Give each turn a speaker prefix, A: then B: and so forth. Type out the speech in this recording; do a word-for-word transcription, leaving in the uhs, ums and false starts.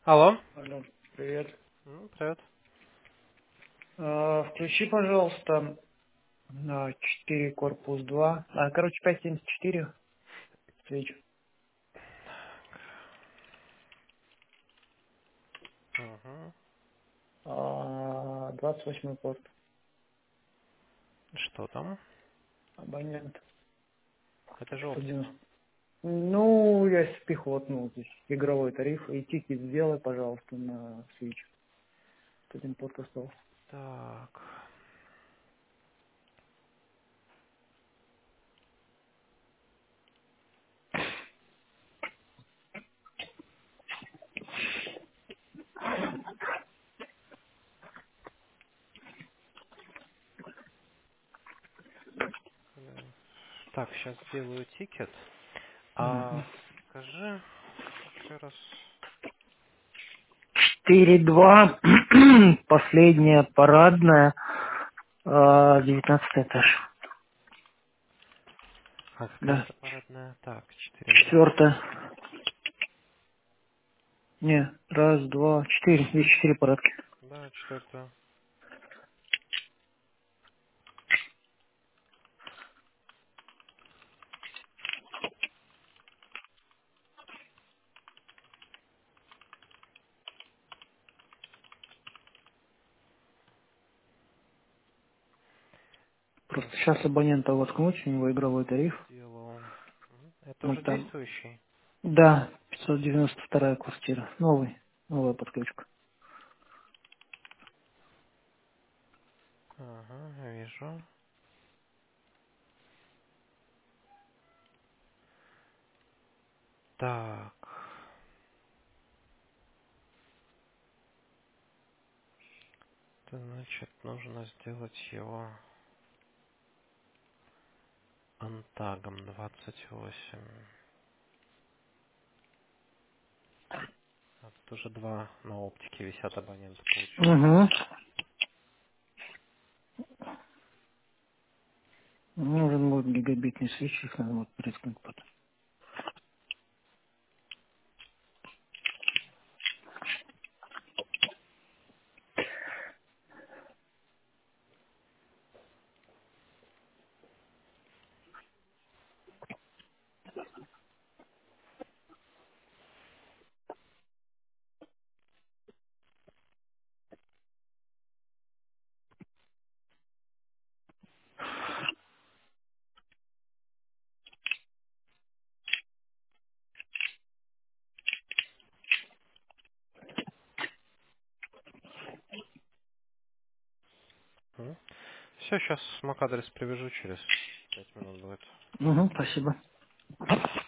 A: Алло.
B: Алло, привет.
A: М, Привет.
B: А, включи, пожалуйста, на четыре корпус два, а, короче, пять семьдесят четыре свечу,
A: Угу.
B: а, двадцать восьмой порт,
A: Что там?
B: абонент
A: Это же
B: сто
A: опт.
B: девяносто. Ну, я спихотнул здесь игровой тариф, и тикет сделай, пожалуйста, на свич. Один порт остался.
A: Так. э, Так, сейчас сделаю тикет. А
B: Мгм.
A: скажи еще раз.
B: четыре два, последняя парадная, а, девятнадцатый этаж.
A: А какая
B: Да,
A: это парадная? Так, четыре два.
B: четвертая. Не, раз, два, четыре, есть четыре парадки.
A: Да, четвертая.
B: Просто
A: Так,
B: сейчас абонента воткнуть, у него игровой тариф.
A: сделал. Мгм. Это
B: Мы
A: уже
B: там,
A: действующий.
B: да, пятьсот девяносто вторая квартира. Новый, новая подключка.
A: Ага, я вижу. Так. Это значит, нужно сделать его антагом двадцать восемь. А тут уже два на оптике висят абонента, получается.
B: Угу. Нужен будет гигабитный свич, их надо вот прискнуть потом.
A: Все, сейчас мак-адрес привяжу, через пять минут будет.
B: Угу, спасибо.